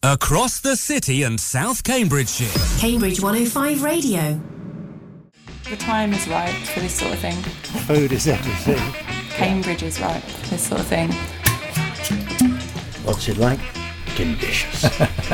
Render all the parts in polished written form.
Across the city and South Cambridgeshire. Cambridge 105 Radio. The time is right for this sort of thing. Food is everything. Cambridge is right for this sort of thing. What's it like? Delicious.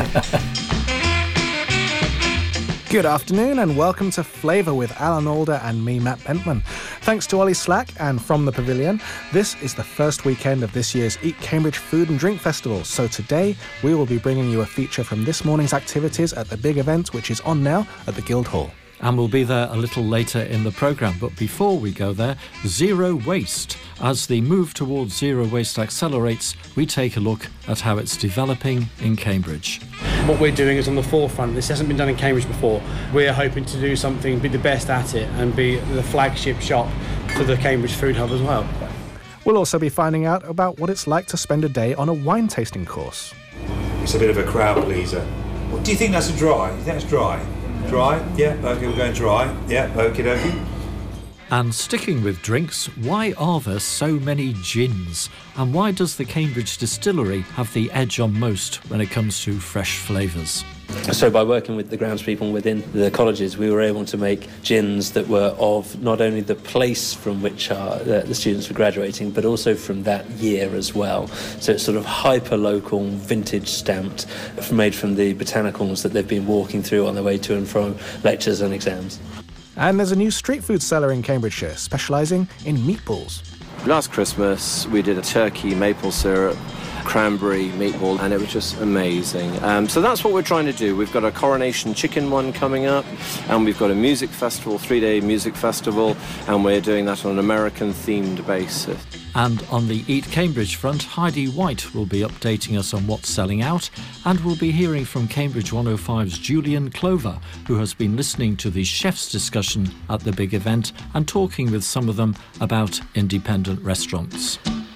Good afternoon and welcome to Flavour with Alan Alder and me, Matt Bentman. Thanks to Ollie Slack and From the Pavilion, this is the first weekend of this year's Eat Cambridge Food and Drink Festival. So today we will be bringing you a feature from this morning's activities at the big event, which is on now at the Guildhall. And we'll be there a little later in the programme. But before we go there, zero waste. As the move towards zero waste accelerates, we take a look at how it's developing in Cambridge. What we're doing is on the forefront. This hasn't been done in Cambridge before. We're hoping to do something, be the best at it, and be the flagship shop for the Cambridge Food Hub as well. We'll also be finding out about what it's like to spend a day on a wine tasting course. It's a bit of a crowd pleaser. Well, do you think that's a dry? You think that's dry? Dry? Yeah, okay, we're going dry. Yeah, okie dokie. And sticking with drinks, why are there so many gins? And why does the Cambridge distillery have the edge on most when it comes to fresh flavours? So by working with the groundspeople within the colleges, we were able to make gins that were of not only the place from which the students were graduating, but also from that year as well. So it's sort of hyper-local, vintage stamped, made from the botanicals that they've been walking through on their way to and from lectures and exams. And there's a new street food seller in Cambridgeshire, specialising in meatballs. Last Christmas, we did a turkey maple syrup cranberry meatball, and it was just amazing. So that's what we're trying to do. We've got a coronation chicken one coming up, and we've got a music festival, 3-day music festival, and we're doing that on an American-themed basis. And on the Eat Cambridge front, Heidi White will be updating us on what's selling out, and we'll be hearing from Cambridge 105's Julian Clover, who has been listening to the chef's discussion at the big event and talking with some of them about independent restaurants.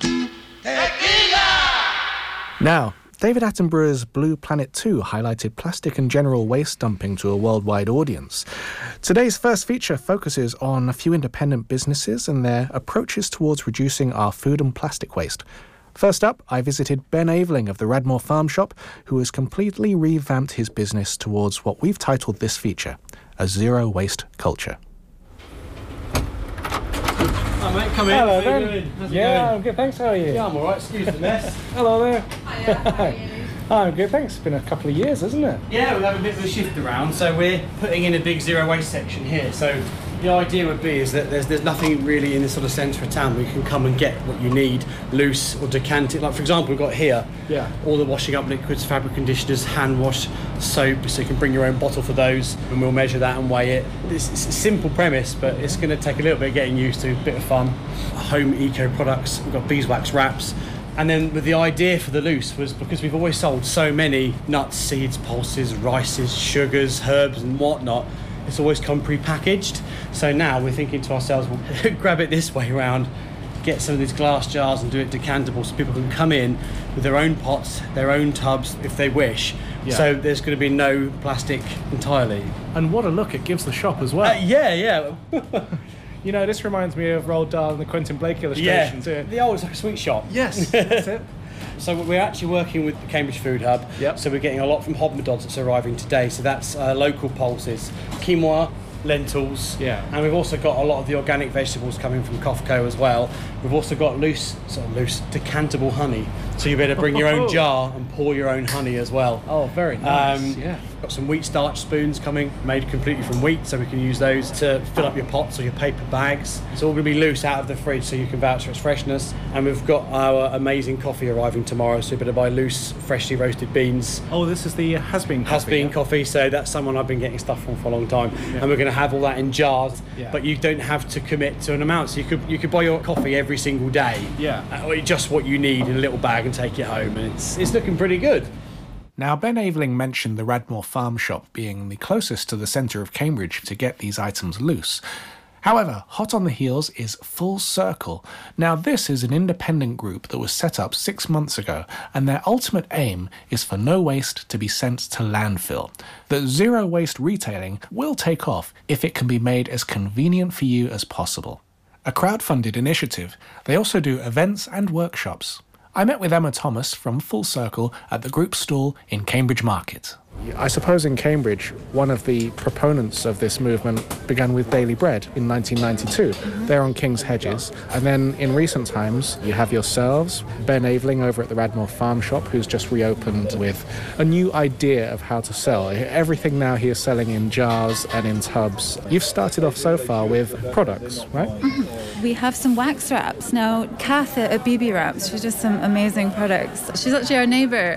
Now, David Attenborough's Blue Planet 2 highlighted plastic and general waste dumping to a worldwide audience. Today's first feature focuses on a few independent businesses and their approaches towards reducing our food and plastic waste. First up, I visited Ben Aveling of the Radmore Farm Shop, who has completely revamped his business towards what we've titled this feature, a zero-waste culture. Hi mate, come in. Hello, How you Ben. doing? How's it Yeah, going? I'm good, thanks. How are you? Yeah, I'm alright, excuse the mess. Hello there. Hiya, how are you? I'm good, thanks. It's been a couple of years, hasn't it? Yeah, we'll have a bit of a shift around, so we're putting in a big zero waste section here. So the idea would be is that there's nothing really in the sort of centre of town where you can come and get what you need loose or decant it. Like for example, we've got here all the washing up liquids, fabric conditioners, hand wash, soap, so you can bring your own bottle for those, and we'll measure that and weigh it. It's a simple premise, but it's going to take a little bit of getting used to, a bit of fun. Home eco products, we've got beeswax wraps. And then with the idea for the loose was because we've always sold so many nuts, seeds, pulses, rices, sugars, herbs and whatnot, it's always come pre-packaged. So now we're thinking to ourselves, we'll grab it this way around, get some of these glass jars and do it decantable so people can come in with their own pots, their own tubs if they wish. Yeah. So there's going to be no plastic entirely. And what a look it gives the shop as well. Yeah. You know, this reminds me of Roald Dahl and the Quentin Blake illustration too. It's like a sweet shop. Yes, that's it. So we're actually working with the Cambridge Food Hub. Yep. So we're getting a lot from Hobnadods that's arriving today. So that's local pulses, quinoa, lentils. Yeah. And we've also got a lot of the organic vegetables coming from Cofco as well. We've also got loose, decantable honey. So you better bring your own jar and pour your own honey as well. Oh, very nice. Got some wheat starch spoons coming, made completely from wheat, so we can use those to fill up your pots or your paper bags. It's all going to be loose out of the fridge, so you can vouch for its freshness. And we've got our amazing coffee arriving tomorrow, so you better buy loose, freshly roasted beans. Oh, this is the has-been coffee. Has-been coffee, so that's someone I've been getting stuff from for a long time. Yeah. And we're going to have all that in jars, but you don't have to commit to an amount. So you could buy your coffee every single day. Yeah. Just what you need in a little bag and take it home, and it's looking pretty good. Now, Ben Aveling mentioned the Radmore Farm Shop being the closest to the centre of Cambridge to get these items loose. However, hot on the heels is Full Circle. Now, this is an independent group that was set up 6 months ago, and their ultimate aim is for no waste to be sent to landfill. That zero waste retailing will take off if it can be made as convenient for you as possible. A crowd-funded initiative, they also do events and workshops. I met with Emma Thomas from Full Circle at the group stall in Cambridge Market. I suppose in Cambridge, one of the proponents of this movement began with Daily Bread in 1992. They're on King's Hedges. And then in recent times, you have yourselves, Ben Aveling over at the Radmore Farm Shop, who's just reopened with a new idea of how to sell. Everything now he is selling in jars and in tubs. You've started off so far with products, right? We have some wax wraps. Now, Kath at BB Wraps, she does some amazing products. She's actually our neighbour.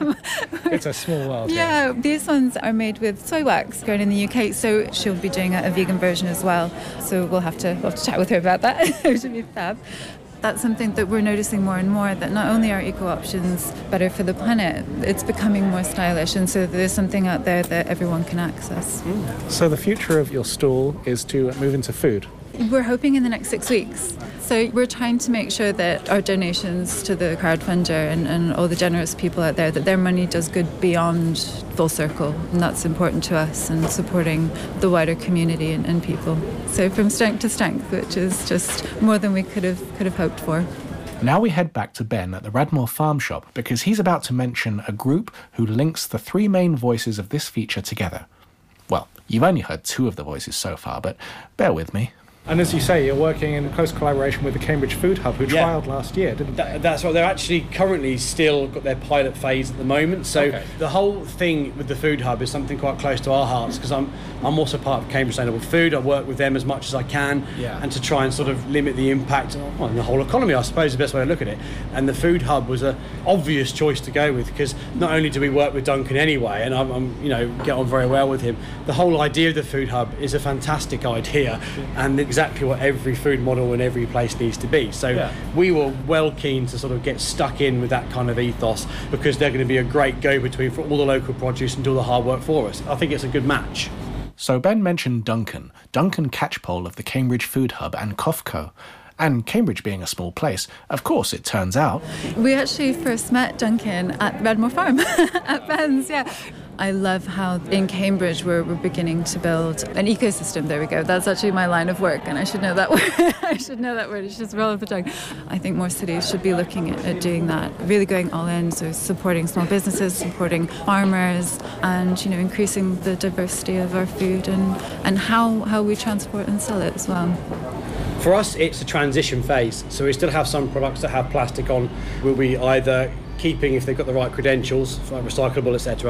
It's a small world. Yeah, these ones are made with soy wax grown in the UK, so she'll be doing a vegan version as well. So we'll have to chat with her about that. It should be fab. That's something that we're noticing more and more, that not only are eco options better for the planet, it's becoming more stylish, and so there's something out there that everyone can access. So the future of your stall is to move into food? We're hoping in the next 6 weeks. So we're trying to make sure that our donations to the crowdfunder and all the generous people out there, that their money does good beyond Full Circle, and that's important to us, and supporting the wider community and people. So from strength to strength, which is just more than we could have hoped for. Now we head back to Ben at the Radmore Farm Shop, because he's about to mention a group who links the three main voices of this feature together. Well, you've only heard two of the voices so far, but bear with me. And as you say, you're working in close collaboration with the Cambridge Food Hub, who trialled last year, didn't they? That's right. They're actually currently still got their pilot phase at the moment. So the whole thing with the Food Hub is something quite close to our hearts, because I'm also part of Cambridge Sustainable Food. I work with them as much as I can, and to try and sort of limit the impact on the whole economy, I suppose is the best way to look at it. And the Food Hub was an obvious choice to go with, because not only do we work with Duncan anyway, and I'm get on very well with him, the whole idea of the Food Hub is a fantastic idea, and exactly what every food model in every place needs to be. So we were well keen to sort of get stuck in with that kind of ethos, because they're going to be a great go-between for all the local produce and do all the hard work for us. I think it's a good match. So Ben mentioned Duncan Catchpole of the Cambridge Food Hub and COFCO. And Cambridge being a small place, of course, it turns out. We actually first met Duncan at Radmore Farm, at Ben's, I love how in Cambridge we're beginning to build an ecosystem. There we go. That's actually my line of work, and I should know that word. I should know that word. It's just roll off the tongue. I think more cities should be looking at doing that, really going all in, so supporting small businesses, supporting farmers, and increasing the diversity of our food and how we transport and sell it as well. For us, it's a transition phase. So we still have some products that have plastic on. We'll be either keeping, if they've got the right credentials, like recyclable, etc.,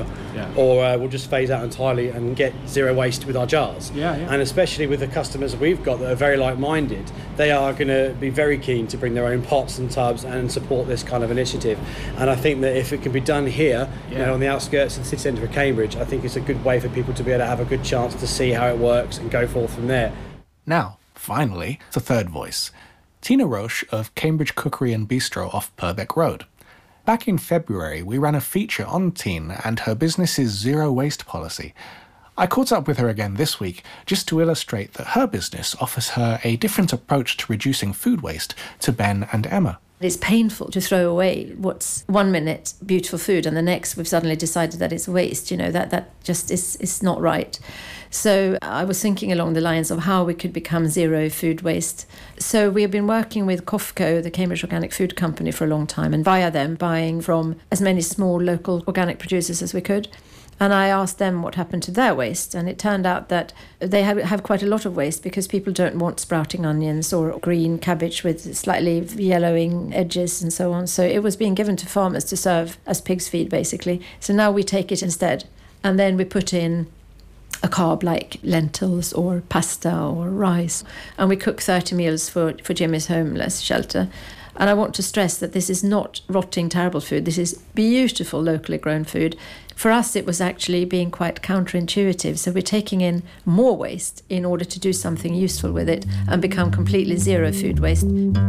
or we'll just phase out entirely and get zero waste with our jars. And especially with the customers we've got that are very like-minded, they are going to be very keen to bring their own pots and tubs and support this kind of initiative. And I think that if it can be done here, on the outskirts of the city centre of Cambridge, I think it's a good way for people to be able to have a good chance to see how it works and go forth from there. Now, finally, the third voice. Tina Roche of Cambridge Cookery and Bistro off Purbeck Road. Back in February, we ran a feature on Tina and her business's zero waste policy. I caught up with her again this week just to illustrate that her business offers her a different approach to reducing food waste to Ben and Emma. It's painful to throw away what's 1 minute beautiful food and the next we've suddenly decided that it's waste. That just is not right. So I was thinking along the lines of how we could become zero food waste. So we have been working with COFCO, the Cambridge Organic Food Company, for a long time, and via them buying from as many small local organic producers as we could. And I asked them what happened to their waste, and it turned out that they have quite a lot of waste because people don't want sprouting onions or green cabbage with slightly yellowing edges and so on. So it was being given to farmers to serve as pig's feed, basically. So now we take it instead, and then we put in a carb like lentils or pasta or rice, and we cook 30 meals for Jimmy's homeless shelter. And I want to stress that this is not rotting, terrible food. This is beautiful, locally grown food. For us, it was actually being quite counterintuitive. So we're taking in more waste in order to do something useful with it and become completely zero food waste.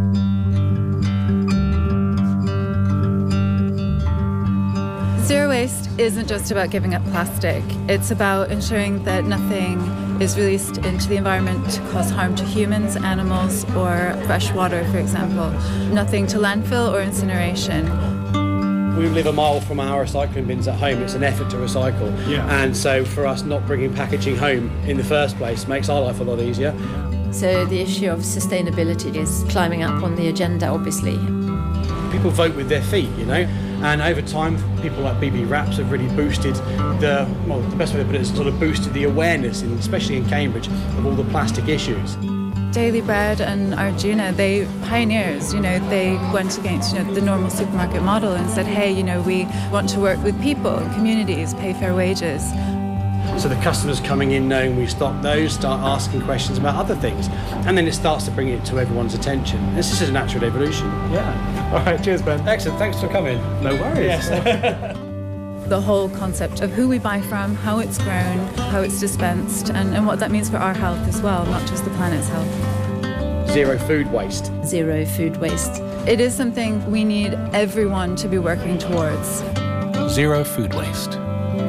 Zero waste isn't just about giving up plastic. It's about ensuring that nothing is released into the environment to cause harm to humans, animals, or fresh water, for example. Nothing to landfill or incineration. We live a mile from our recycling bins at home. It's an effort to recycle. And so for us, not bringing packaging home in the first place makes our life a lot easier. So the issue of sustainability is climbing up on the agenda, obviously. People vote with their feet, you know, and over time, people like BB Wraps have really boosted the best way to put it is sort of boosted the awareness, especially in Cambridge, of all the plastic issues. Daily Bread and Arjuna, they pioneers, you know, they went against, you know, the normal supermarket model and said, hey, you know, we want to work with people and communities, pay fair wages. So the customers coming in knowing we stock those start asking questions about other things, and then it starts to bring it to everyone's attention. This is a natural evolution. Yeah. All right, cheers, Ben. Excellent, thanks for coming. No worries. Yes. The whole concept of who we buy from, how it's grown, how it's dispensed, and what that means for our health as well, not just the planet's health. Zero food waste. Zero food waste. It is something we need everyone to be working towards. Zero food waste.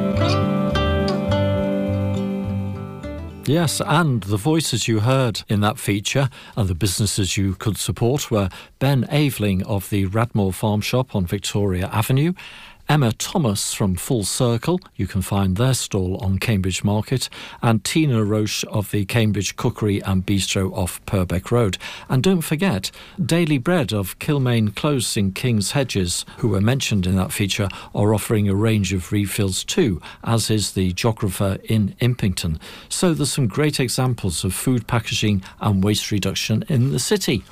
Yes, and the voices you heard in that feature and the businesses you could support were Ben Aveling of the Radmore Farm Shop on Victoria Avenue, Emma Thomas from Full Circle, you can find their stall on Cambridge Market, and Tina Roche of the Cambridge Cookery and Bistro off Purbeck Road. And don't forget, Daily Bread of Kilmaine Close in King's Hedges, who were mentioned in that feature, are offering a range of refills too, as is the Geographer in Impington. So there's some great examples of food packaging and waste reduction in the city.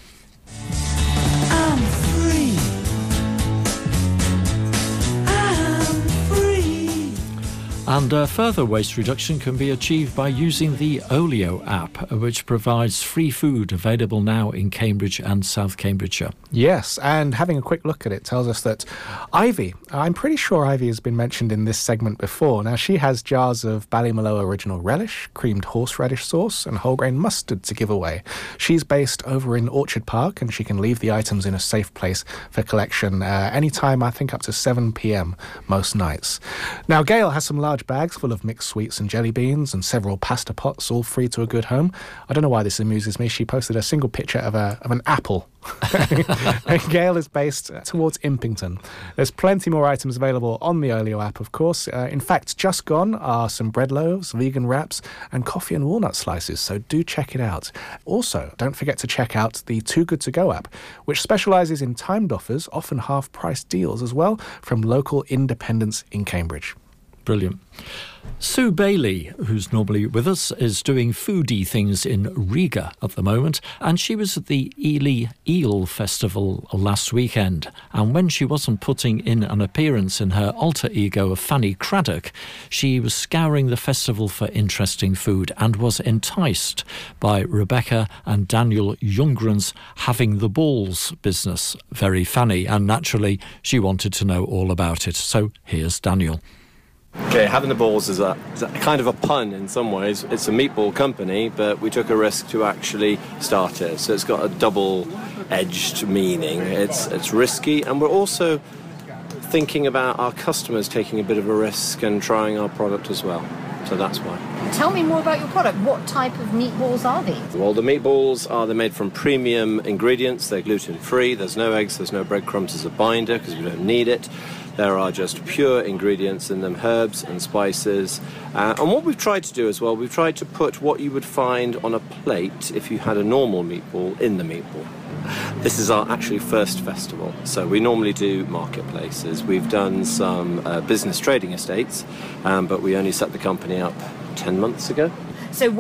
And further waste reduction can be achieved by using the Olio app, which provides free food available now in Cambridge and South Cambridgeshire. Yes, and having a quick look at it tells us that Ivy, I'm pretty sure Ivy has been mentioned in this segment before. Now, she has jars of Ballymaloe original relish, creamed horseradish sauce and whole grain mustard to give away. She's based over in Orchard Park, and she can leave the items in a safe place for collection anytime, I think up to 7 p.m. most nights. Now, Gail has some large bags full of mixed sweets and jelly beans and several pasta pots, all free to a good home. I don't know why this amuses me. She posted a single picture of an apple. And Gail is based towards Impington. There's plenty more items available on the Olio app, of course. In fact, just gone are some bread loaves, vegan wraps, and coffee and walnut slices, so do check it out. Also, don't forget to check out the Too Good To Go app, which specialises in timed offers, often half-price deals as well, from local independents in Cambridge. Brilliant. Sue Bailey, who's normally with us, is doing foodie things in Riga at the moment, and she was at the Ely Eel Festival last weekend. And when she wasn't putting in an appearance in her alter ego of Fanny Craddock, she was scouring the festival for interesting food and was enticed by Rebecca and Daniel Ljunggren's Having the Balls business. Very funny, and naturally she wanted to know all about it. So here's Daniel. Okay, Having the Balls is a kind of a pun in some ways. It's a meatball company, but we took a risk to actually start it. So it's got a double-edged meaning. It's risky, and we're also thinking about our customers taking a bit of a risk and trying our product as well. So that's why. Tell me more about your product. What type of meatballs are these? Well, the meatballs they're made from premium ingredients. They're gluten-free. There's no eggs, there's no breadcrumbs as a binder because we don't need it. There are just pure ingredients in them, herbs and spices. And what we've tried to do as well, we've tried to put what you would find on a plate if you had a normal meatball in the meatball. This is our actually first festival. So we normally do marketplaces. We've done some business trading estates, but we only set the company up 10 months ago. So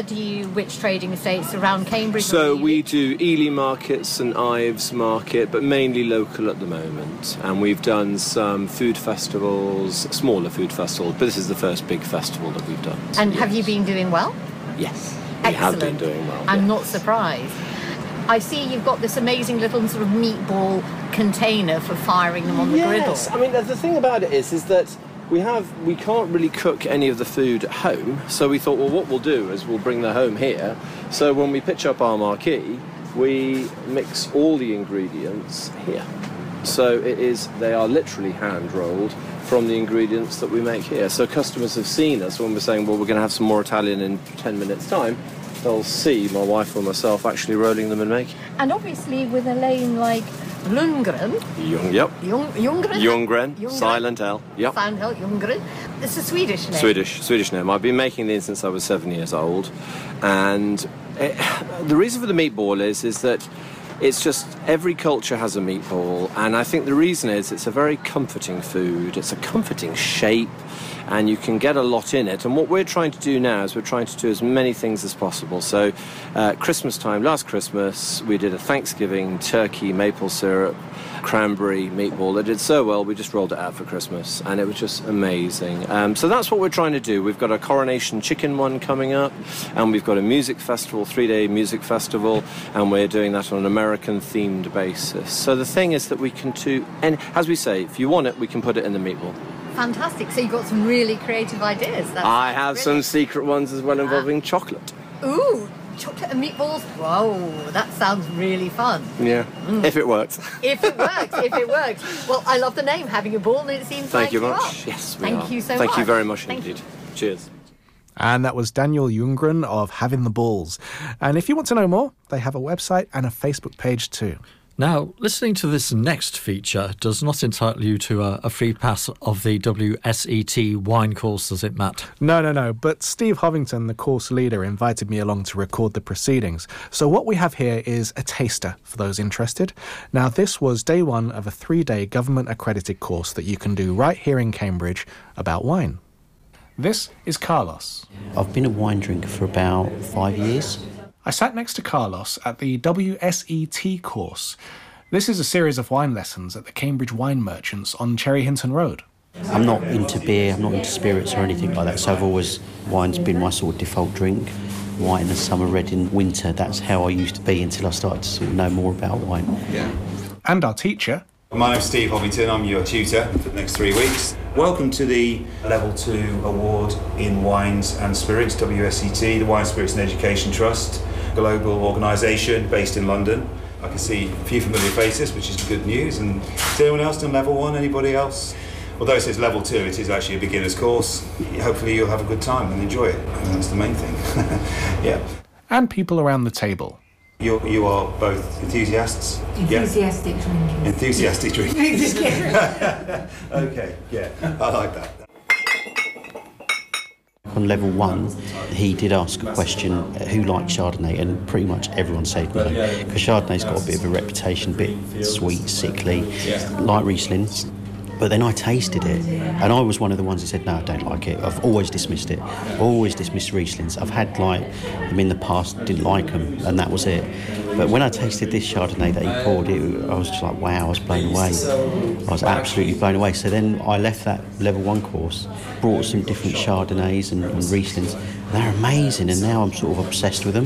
which trading estates around Cambridge? So we do Ely Market, St Ives Market, but mainly local at the moment. And we've done some food festivals, smaller food festivals, but this is the first big festival that we've done. And have you been doing well? Yes, we have been doing well. I'm not surprised. I see you've got this amazing little sort of meatball container for firing them on the griddle. Yes, I mean, the thing about it is that we can't really cook any of the food at home, so we thought, well, what we'll do is we'll bring the home here. So when we pitch up our marquee, we mix all the ingredients here. So they are literally hand-rolled from the ingredients that we make here. So customers have seen us when we're saying, well, we're going to have some more Italian in 10 minutes' time. They'll see my wife or myself actually rolling them and making. And obviously with a name like Ljunggren. Ljunggren. Silent L. Yep. Silent L, Ljunggren. It's a Swedish name. Swedish name. I've been making these since I was 7 years old. And the reason for the meatball is that It's just every culture has a meatball, and I think the reason is it's a very comforting food. It's a comforting shape, and you can get a lot in it. And what we're trying to do now is we're trying to do as many things as possible. So Christmas time, last Christmas, we did a Thanksgiving turkey, maple syrup, cranberry meatball. It did so well, we just rolled it out for Christmas, and it was just amazing. So that's what we're trying to do. We've got a coronation chicken one coming up, and we've got a music festival, 3-day music festival, and we're doing that on an American-themed basis. So the thing is that we can do, and as we say, if you want it, we can put it in the meatball. Fantastic. So you've got some really creative ideas. I have some secret ones as well involving chocolate. Ooh, chocolate and meatballs. Whoa, that sounds really fun. Yeah, if it works. If it works. Well, I love the name, Having a Ball, and it seems Thank you you much. are. Yes, we are. Thank you so much. Thank you very much indeed. Cheers. And that was Daniel Ljunggren of Having the Balls. And if you want to know more, they have a website and a Facebook page too. Now, listening to this next feature does not entitle you to a free pass of the WSET wine course, does it, Matt? No. But Steve Hovington, the course leader, invited me along to record the proceedings. So what we have here is a taster for those interested. Now, this was day one of a 3-day government-accredited course that you can do right here in Cambridge about wine. This is Carlos. I've been a wine drinker for about 5 years. I sat next to Carlos at the WSET course. This is a series of wine lessons at the Cambridge Wine Merchants on Cherry Hinton Road. I'm not into beer, I'm not into spirits or anything like that, so wine's been my sort of default drink. White in the summer, red in winter, that's how I used to be until I started to sort of know more about wine. Yeah. And our teacher. My name's Steve Hovington, I'm your tutor for the next 3 weeks. Welcome to the Level 2 Award in Wines and Spirits, WSET, the Wine, Spirits and Education Trust, global organisation based in London. I can see a few familiar faces, which is good news. And has anyone else done Level 1? Anybody else? Although it says Level 2, it is actually a beginner's course. Hopefully you'll have a good time and enjoy it. And that's the main thing. Yeah. And people around the table. You are both enthusiasts? Enthusiastic drinkers. Enthusiastic drinkers. Okay, yeah, I like that. On level 1, he did ask a question, who likes Chardonnay, and pretty much everyone said no, because Chardonnay's got a bit of a reputation, a bit sweet, sickly, like Riesling. But then I tasted it, and I was one of the ones who said, no, I don't like it. I've always dismissed it. I've always dismissed Rieslings. I've had them in the past, didn't like them, and that was it. But when I tasted this Chardonnay that he poured, I was just like, wow, I was blown away. I was absolutely blown away. So then I left that level 1 course, brought some different Chardonnays and Rieslings. They're amazing, and now I'm sort of obsessed with them.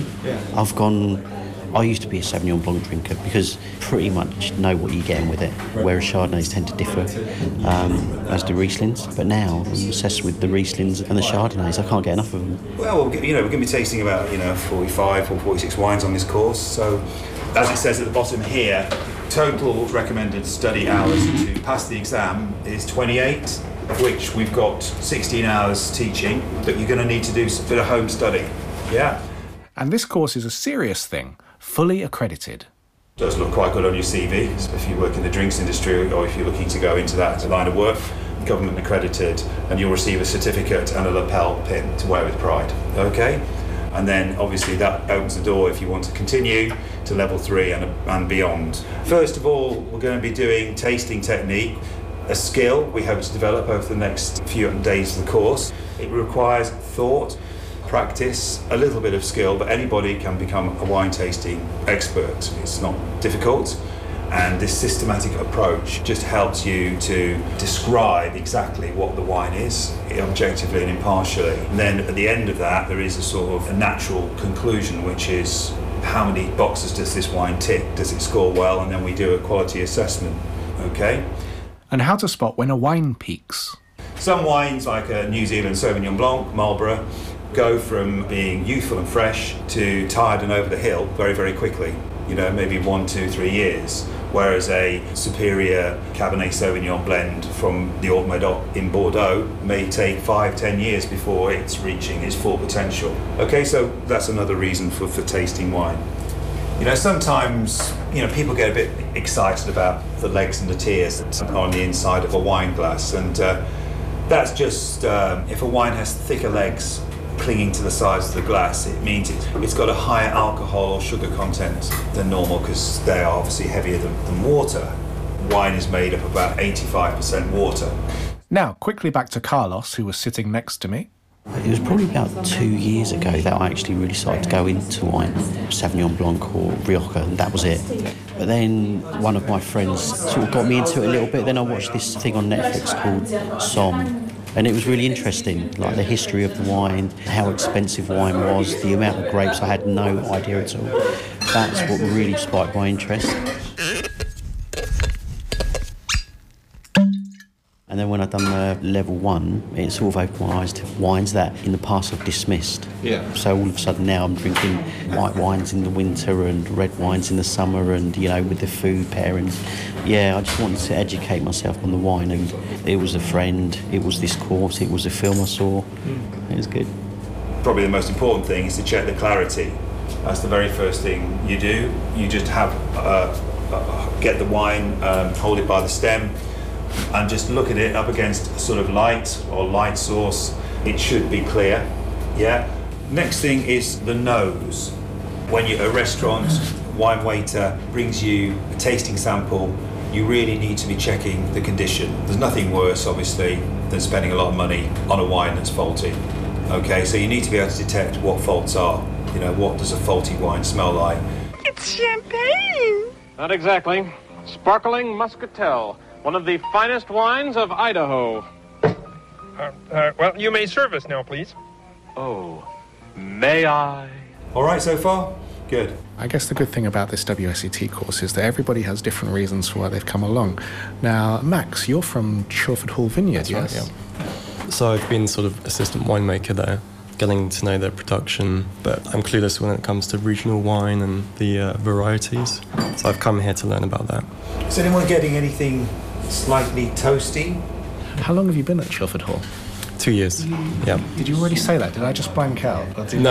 I used to be a Sauvignon Blanc drinker because pretty much know what you're getting with it, whereas Chardonnays tend to differ as do Rieslings. But now I'm obsessed with the Rieslings and the Chardonnays. I can't get enough of them. Well, we're going to be tasting about 45 or 46 wines on this course. So, as it says at the bottom here, total recommended study hours to pass the exam is 28, of which we've got 16 hours teaching that you're going to need to do a bit of home study. Yeah. And this course is a serious thing. Fully accredited. Does look quite good on your CV, if you work in the drinks industry or if you're looking to go into that line of work. Government accredited, and you'll receive a certificate and a lapel pin to wear with pride. Okay? And then obviously that opens the door if you want to continue to level 3 and beyond. First of all, we're going to be doing tasting technique, a skill we hope to develop over the next few days of the course. It requires thought, practice, a little bit of skill, but anybody can become a wine tasting expert. It's not difficult, and this systematic approach just helps you to describe exactly what the wine is, objectively and impartially. And then at the end of that, there is a sort of a natural conclusion, which is how many boxes does this wine tick? Does it score well? And then we do a quality assessment. Okay? And how to spot when a wine peaks. Some wines, like a New Zealand Sauvignon Blanc, Marlborough, go from being youthful and fresh to tired and over the hill very, very quickly, maybe 1, 2, 3 years, whereas a superior Cabernet Sauvignon blend from the Haut-Medoc in Bordeaux may take 5-10 years before it's reaching its full potential. Okay, so that's another reason for tasting wine. Sometimes, people get a bit excited about the legs and the tears that are on the inside of a wine glass, and that's just if a wine has thicker legs clinging to the sides of the glass. It means it's got a higher alcohol or sugar content than normal because they are obviously heavier than water. Wine is made up about 85% water. Now, quickly back to Carlos, who was sitting next to me. It was probably about 2 years ago that I actually really started to go into wine, Sauvignon Blanc or Rioja, and that was it. But then one of my friends sort of got me into it a little bit. Then I watched this thing on Netflix called Somme, and it was really interesting, like the history of the wine, how expensive wine was, the amount of grapes. I had no idea at all. That's what really spiked my interest. And then when I'd done the level 1, it sort of opened my eyes to wines that in the past I've dismissed. Yeah. So all of a sudden now I'm drinking white wines in the winter and red wines in the summer and, you know, with the food pairings. Yeah, I just wanted to educate myself on the wine, and it was a friend, it was this course, it was a film I saw. It was good. Probably the most important thing is to check the clarity. That's the very first thing you do. You just have get the wine, hold it by the stem, and just look at it up against a sort of light or light source. It should be clear. Yeah. Next thing is the nose. When you're at a restaurant, wine waiter brings you a tasting sample, you really need to be checking the condition. There's nothing worse, obviously, than spending a lot of money on a wine that's faulty. Okay, so you need to be able to detect what faults are. You know, what does a faulty wine smell like? It's champagne! Not exactly. Sparkling Muscatel. One of the finest wines of Idaho. Well, you may serve us now, please. Oh, may I? All right so far? Good. I guess the good thing about this WSET course is that everybody has different reasons for why they've come along. Now, Max, you're from Chilford Hall Vineyard, yes? Right, yeah. So I've been sort of assistant winemaker there, getting to know their production, but I'm clueless when it comes to regional wine and the varieties. So I've come here to learn about that. Is anyone getting anything slightly toasty? How long have you been at Chilford Hall? 2 years, yeah. Did you already say that? Did I just blank out? No.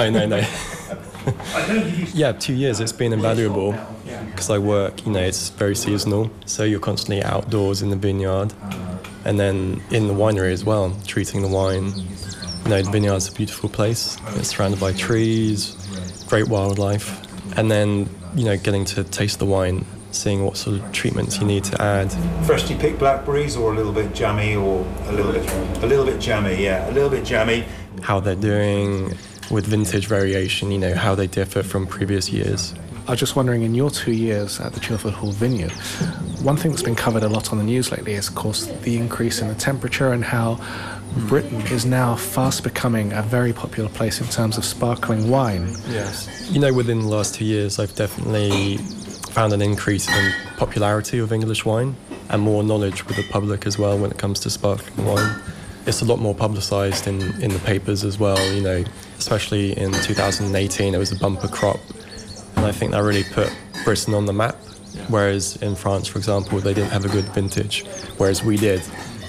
Yeah, 2 years. It's been invaluable because I work, you know, it's very seasonal. So you're constantly outdoors in the vineyard and then in the winery as well, treating the wine. You know, the vineyard's a beautiful place. It's surrounded by trees, great wildlife. And then, you know, getting to taste the wine, seeing what sort of treatments you need to add. Freshly picked blackberries or a little bit jammy or a little bit jammy, yeah, a little bit jammy. How they're doing with vintage variation, you know, how they differ from previous years. I was just wondering, in your 2 years at the Chilford Hall Vineyard, one thing that's been covered a lot on the news lately is, of course, the increase in the temperature and how Britain is now fast becoming a very popular place in terms of sparkling wine. Yes. You know, within the last 2 years, I've definitely found an increase in popularity of English wine and more knowledge with the public as well when it comes to sparkling wine. It's a lot more publicised in the papers as well, you know, especially in 2018 it was a bumper crop, and I think that really put Britain on the map, whereas in France, for example, they didn't have a good vintage, whereas we did.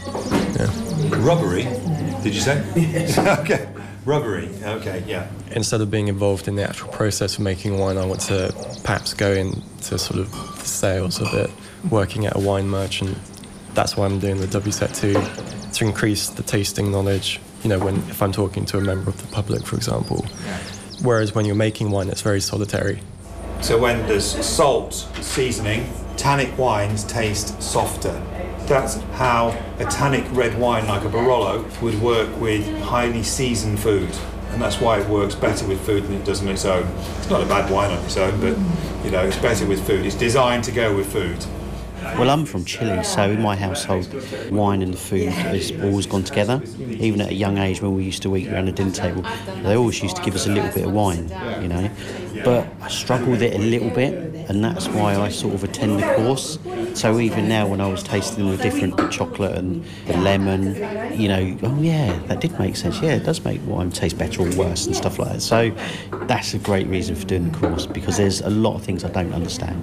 Yeah. Rubbery, did you say? Okay. Rubbery, okay, yeah. Instead of being involved in the actual process of making wine, I want to perhaps go into sort of the sales of it, working at a wine merchant. That's why I'm doing the WSET 2, to increase the tasting knowledge, you know, if I'm talking to a member of the public, for example. Whereas when you're making wine, it's very solitary. So when there's salt, seasoning, tannic wines taste softer. That's how a tannic red wine like a Barolo would work with highly seasoned food. And that's why it works better with food than it does on its own. It's not a bad wine on its own, but, you know, it's better with food. It's designed to go with food. Well, I'm from Chile, so in my household, wine and the food has always gone together. Even at a young age when we used to eat around the dinner table, they always used to give us a little bit of wine, you know. But I struggle with it a little bit, and that's why I sort of attend the course. So even now when I was tasting the different chocolate and the lemon, you know, oh yeah, that did make sense. Yeah, it does make wine taste better or worse and stuff like that. So that's a great reason for doing the course, because there's a lot of things I don't understand.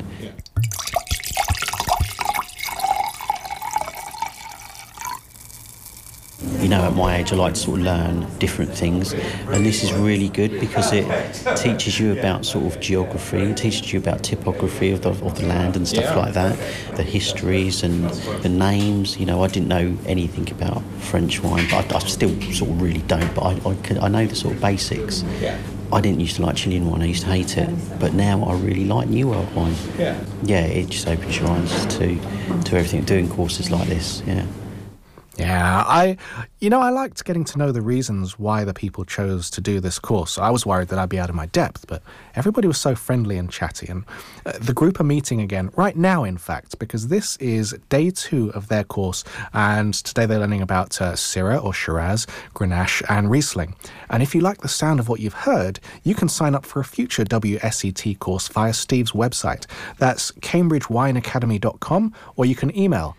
You know, at my age, I like to sort of learn different things, and this is really good because it teaches you about sort of geography, it teaches you about typography of the land and stuff like that, the histories and the names. You know, I didn't know anything about French wine, but I still sort of really don't, but I know the sort of basics. I didn't used to like Chilean wine, I used to hate it, but now I really like New World wine. Yeah, it just opens your eyes to everything, doing courses like this, Yeah, I liked getting to know the reasons why the people chose to do this course. I was worried that I'd be out of my depth, but everybody was so friendly and chatty. And the group are meeting again right now, in fact, because this is day 2 of their course. And today they're learning about Syrah or Shiraz, Grenache and Riesling. And if you like the sound of what you've heard, you can sign up for a future WSET course via Steve's website. That's cambridgewineacademy.com, or you can email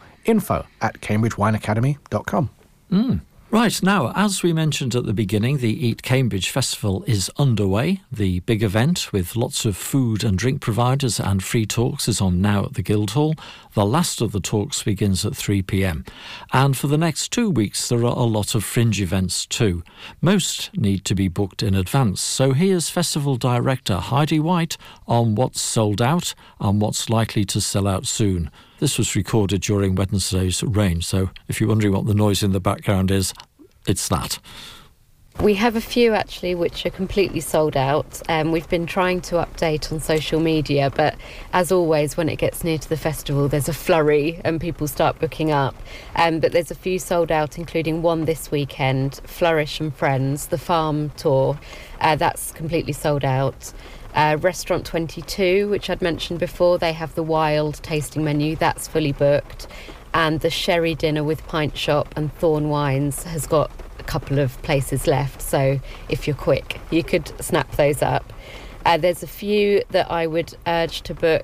info@cambridgewineacademy.com. Right, now, as we mentioned at the beginning, the Eat Cambridge Festival is underway. The big event with lots of food and drink providers and free talks is on now at the Guildhall. The last of the talks begins at 3 p.m. And for the next 2 weeks, there are a lot of fringe events too. Most need to be booked in advance. So here's Festival Director Heidi White on what's sold out and what's likely to sell out soon. This was recorded during Wednesday's range, so if you're wondering what the noise in the background is, it's that. We have a few actually which are completely sold out. We've been trying to update on social media, but as always when it gets near to the festival there's a flurry and people start booking up. But there's a few sold out, including one this weekend, Flourish and Friends, the farm tour. That's completely sold out. Restaurant 22, which I'd mentioned before, they have the wild tasting menu, that's fully booked. And the sherry dinner with Pint Shop and Thorn Wines has got a couple of places left, so if you're quick you could snap those up. There's a few that I would urge to book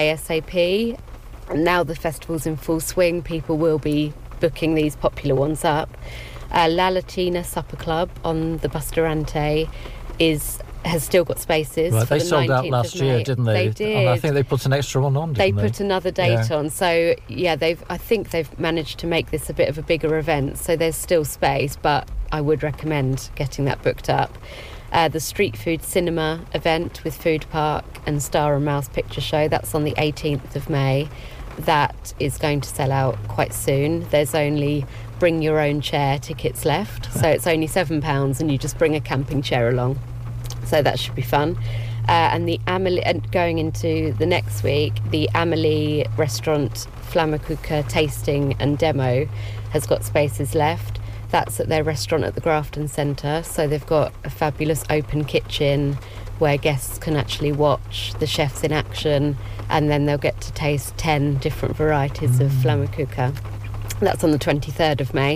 ASAP. Now the festival's in full swing, people will be booking these popular ones up. La Latina Supper Club on the Bustarante has still got spaces. Right, they sold out last year, didn't they? They did. And I think they put an extra one on, didn't they? They put another date on. So, yeah, I think they've managed to make this a bit of a bigger event. So there's still space, but I would recommend getting that booked up. The Street Food Cinema event with Food Park and Star and Mouse Picture Show, that's on the 18th of May. That is going to sell out quite soon. There's only bring your own chair tickets left. So it's only £7 and you just bring a camping chair along. So that should be fun. And the Amelie, and going into the next week, the Amelie restaurant Flammekuche tasting and demo has got spaces left. That's at their restaurant at the Grafton Centre. So they've got a fabulous open kitchen where guests can actually watch the chefs in action, and then they'll get to taste 10 different varieties of Flammekuche. That's on the 23rd of May.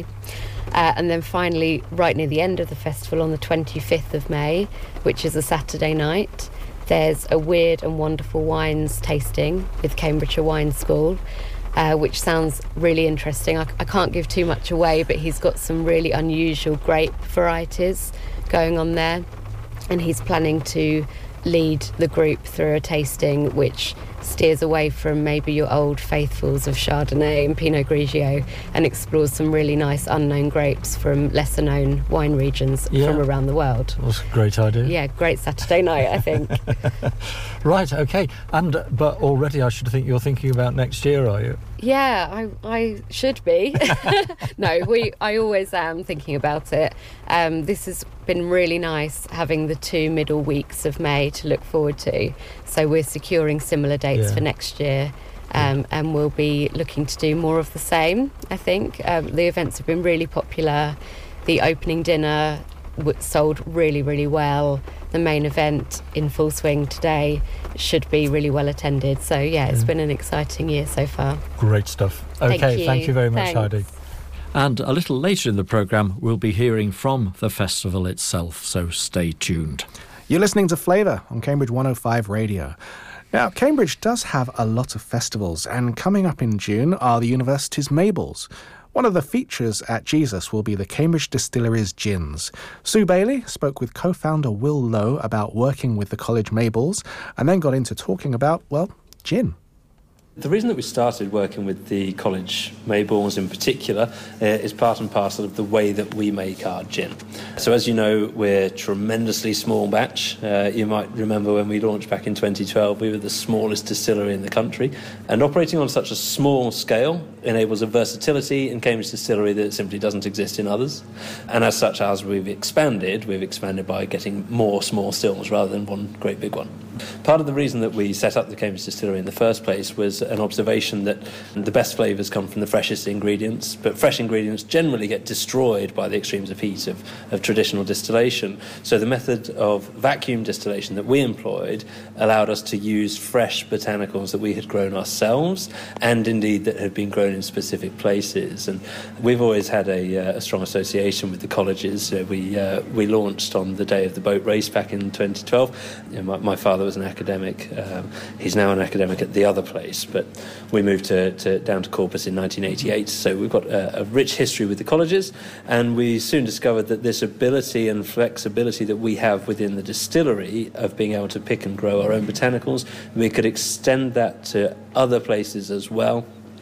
And then finally, right near the end of the festival, on the 25th of May, which is a Saturday night, there's a Weird and Wonderful Wines tasting with Cambridgeshire Wine School, which sounds really interesting. I can't give too much away, but he's got some really unusual grape varieties going on there, and he's planning to lead the group through a tasting which steers away from maybe your old faithfuls of Chardonnay and Pinot Grigio and explores some really nice unknown grapes from lesser known wine regions from around the world. That's a great idea. Yeah, great Saturday night, I think. Right, okay. But already I should think you're thinking about next year, are you? Yeah, I should be. No, I always am thinking about it. This has been really nice having the 2 middle weeks of May to look forward to. So we're securing similar dates for next year, and we'll be looking to do more of the same, I think. The events have been really popular. The opening dinner sold really, really well. The main event in full swing today should be really well attended. So, it's been an exciting year so far. Great stuff. Okay, thank you very much, Heidi. And a little later in the programme, we'll be hearing from the festival itself, so stay tuned. You're listening to Flavour on Cambridge 105 Radio. Now, Cambridge does have a lot of festivals, and coming up in June are the university's Mabels. One of the features at Jesus will be the Cambridge Distillery's gins. Sue Bailey spoke with co-founder Will Lowe about working with the college Mabels, and then got into talking about, well, gin. The reason that we started working with the college Mayballs in particular is part and parcel of the way that we make our gin. So as you know, we're tremendously small batch. You might remember when we launched back in 2012, we were the smallest distillery in the country. And operating on such a small scale enables a versatility in Cambridge Distillery that simply doesn't exist in others. And as such, as we've expanded by getting more small stills rather than one great big one. Part of the reason that we set up the Cambridge Distillery in the first place was an observation that the best flavours come from the freshest ingredients, but fresh ingredients generally get destroyed by the extremes of heat of traditional distillation. So the method of vacuum distillation that we employed allowed us to use fresh botanicals that we had grown ourselves and indeed that had been grown in specific places. And we've always had a strong association with the colleges. We launched on the day of the boat race back in 2012. My father was an academic. He's now an academic at the other place, but we moved down to Corpus in 1988, so we've got a rich history with the colleges, and we soon discovered that this ability and flexibility that we have within the distillery of being able to pick and grow our own botanicals, we could extend that to other places as well.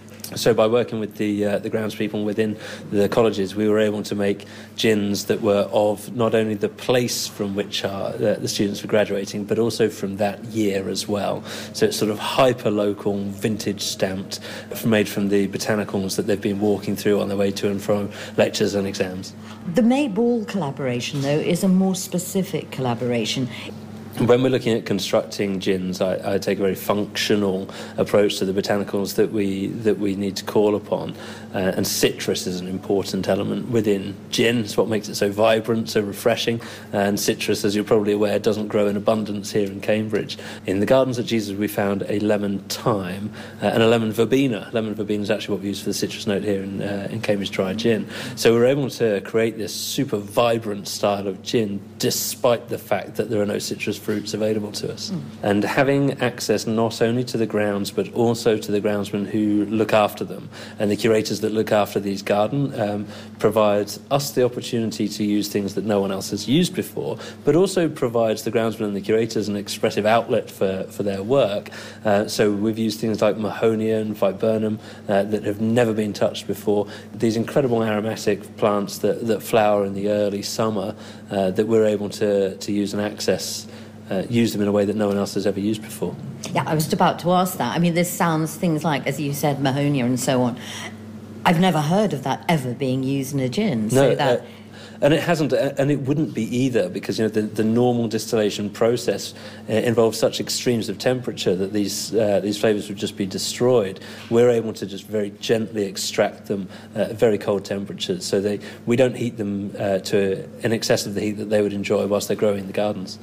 So by working with the groundspeople within the colleges, we were able to make gins that were of not only the place from which the students were graduating, but also from that year as well. So it's sort of hyper-local, vintage stamped, made from the botanicals that they've been walking through on their way to and from lectures and exams. The Mayball collaboration, though, is a more specific collaboration. When we're looking at constructing gins, I take a very functional approach to the botanicals that we need to call upon, and citrus is an important element within gin. It's what makes it so vibrant, so refreshing, and citrus, as you're probably aware, doesn't grow in abundance here in Cambridge. In the Gardens at Jesus, we found a lemon thyme and a lemon verbena. Lemon verbena is actually what we use for the citrus note here in Cambridge Dry Gin. So we were able to create this super vibrant style of gin despite the fact that there are no citrus fruits available to us. And having access not only to the grounds but also to the groundsmen who look after them and the curators that look after these gardens provides us the opportunity to use things that no one else has used before, but also provides the groundsmen and the curators an expressive outlet for their work. So we've used things like Mahonia and Viburnum that have never been touched before. These incredible aromatic plants that flower in the early summer that we're able to use and access, use them in a way that no one else has ever used before. Yeah, I was about to ask that. I mean, this sounds things like, as you said, Mahonia and so on. I've never heard of that ever being used in a gin. So No, and it hasn't, and it wouldn't be either, because the normal distillation process involves such extremes of temperature that these flavours would just be destroyed. We're able to just very gently extract them at very cold temperatures, so we don't heat them to in excess of the heat that they would enjoy whilst they're growing in the gardens.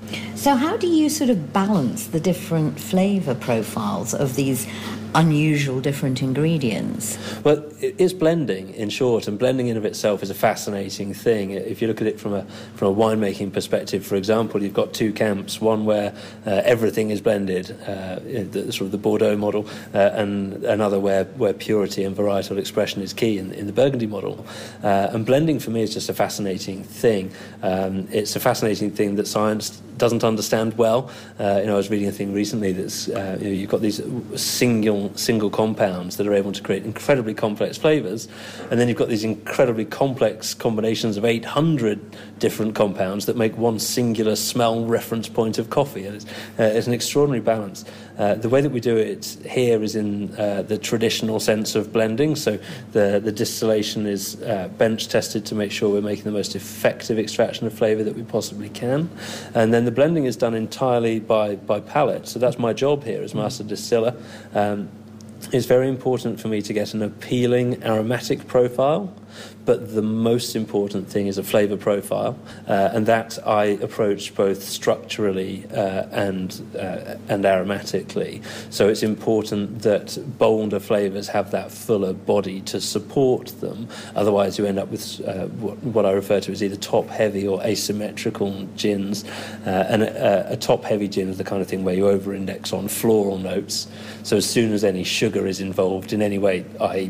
So how do you sort of balance the different flavour profiles of these unusual different ingredients? Well, it's blending, in short, and blending in of itself is a fascinating thing. If you look at it from a winemaking perspective, for example, you've got two camps, one where everything is blended, sort of the Bordeaux model, and another where purity and varietal expression is key in the Burgundy model. And blending for me is just a fascinating thing. It's a fascinating thing that science doesn't understand well. I was reading a thing recently that's you've got these single compounds that are able to create incredibly complex flavours, and then you've got these incredibly complex combinations of 800 different compounds that make one singular smell reference point of coffee, and it's an extraordinary balance. The way that we do it here is in the traditional sense of blending, so the distillation is bench tested to make sure we're making the most effective extraction of flavour that we possibly can, and then the blending is done entirely by palate. So that's my job here as master distiller. It's very important for me to get an appealing aromatic profile, but the most important thing is a flavour profile, and that I approach both structurally and aromatically. So it's important that bolder flavours have that fuller body to support them. Otherwise, you end up with what I refer to as either top-heavy or asymmetrical gins. And a top-heavy gin is the kind of thing where you over-index on floral notes. So as soon as any sugar is involved in any way, i.e.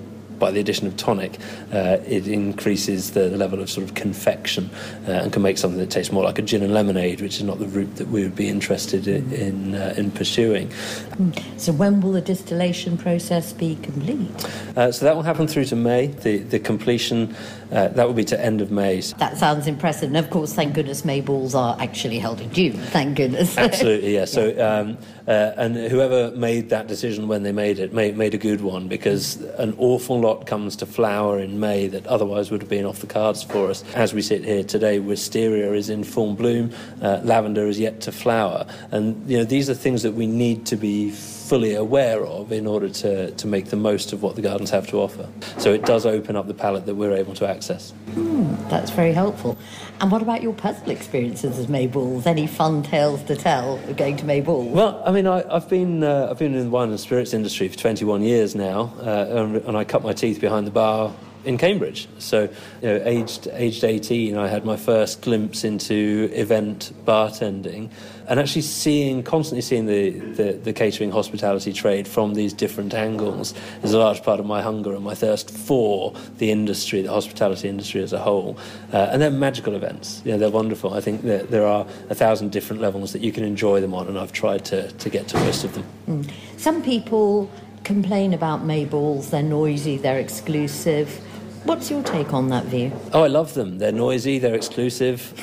by the addition of tonic, it increases the level of sort of confection and can make something that tastes more like a gin and lemonade, which is not the route that we would be interested in pursuing. So when will the distillation process be complete? So that will happen through to May. The completion, that will be to end of May. That sounds impressive. And of course, thank goodness May balls are actually held in June. Thank goodness. Absolutely, yeah. So, and whoever made that decision when they made it made a good one, because an awful lot comes to flower in May that otherwise would have been off the cards for us. As we sit here today, wisteria is in full bloom, lavender is yet to flower, and these are things that we need to be fully aware of in order to make the most of what the gardens have to offer. So it does open up the palette that we're able to access. That's very helpful. And what about your personal experiences as May balls? Any fun tales to tell of going to May balls? Well, I mean, I've been in the wine and spirits industry for 21 years now, and I cut my teeth behind the bar in Cambridge. So, aged 18, I had my first glimpse into event bartending, and actually constantly seeing the catering hospitality trade from these different angles is a large part of my hunger and my thirst for the industry, the hospitality industry as a whole. And they're magical events. They're wonderful. I think that there are 1,000 different levels that you can enjoy them on, and I've tried to get to most of them. Some people complain about May balls. They're noisy, they're exclusive. What's your take on that view? Oh, I love them. They're noisy, they're exclusive.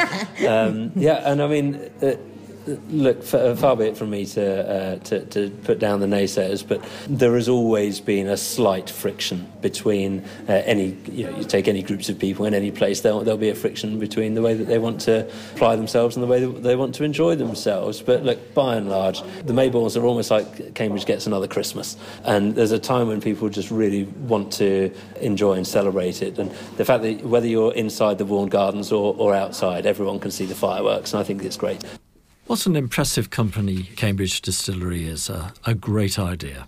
Yeah, and I mean, look, far be it from me to put down the naysayers, but there has always been a slight friction between you take any groups of people in any place, there'll be a friction between the way that they want to apply themselves and the way that they want to enjoy themselves. But look, by and large, the May balls are almost like Cambridge gets another Christmas, and there's a time when people just really want to enjoy and celebrate it, and the fact that whether you're inside the walled gardens or outside, everyone can see the fireworks, and I think it's great. What an impressive company Cambridge Distillery is. A great idea.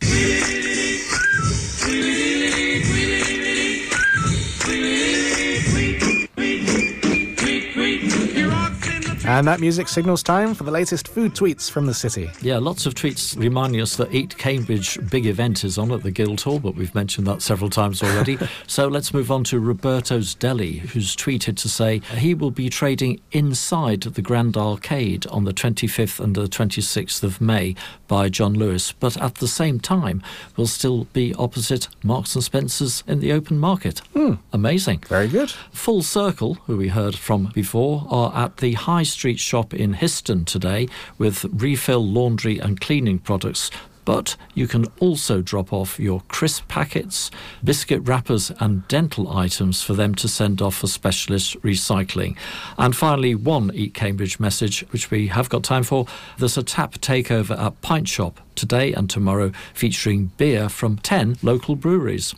And that music signals time for the latest food tweets from the city. Yeah, lots of tweets reminding us that Eat Cambridge big event is on at the Guildhall, but we've mentioned that several times already. So let's move on to Roberto's Deli, who's tweeted to say he will be trading inside the Grand Arcade on the 25th and the 26th of May by John Lewis, but at the same time will still be opposite Marks and Spencer's in the open market. Amazing. Very good. Full Circle, who we heard from before, are at the High Street shop in Histon today with refill laundry and cleaning products. But you can also drop off your crisp packets, biscuit wrappers and dental items for them to send off for specialist recycling. And finally, one Eat Cambridge message, which we have got time for. There's a tap takeover at Pint Shop today and tomorrow featuring beer from 10 local breweries.